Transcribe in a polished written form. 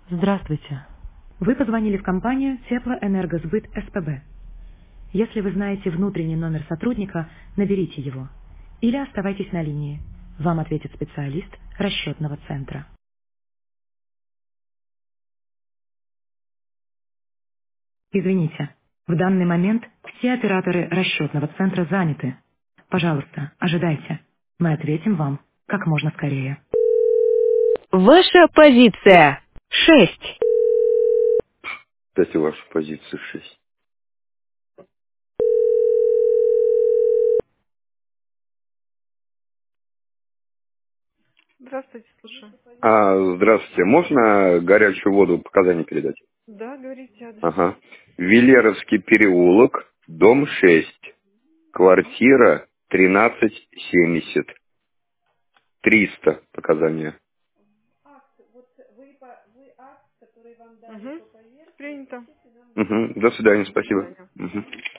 Здравствуйте. Вы позвонили в компанию Теплоэнергосбыт СПБ. Если вы знаете внутренний номер сотрудника, наберите его. Или оставайтесь на линии. Вам ответит специалист расчетного центра. Извините, в данный момент все операторы расчетного центра заняты. Пожалуйста, ожидайте. Мы ответим вам как можно скорее. Ваша позиция 6. Дайте вашу позицию 6. Здравствуйте, слушаю. Здравствуйте. Можно горячую воду показания передать? Да, говорите адрес. Ага. Велеровский переулок, дом 6, квартира 1370. 300 показания. Угу. Принято. До свидания, До спасибо. свидания. Мгм.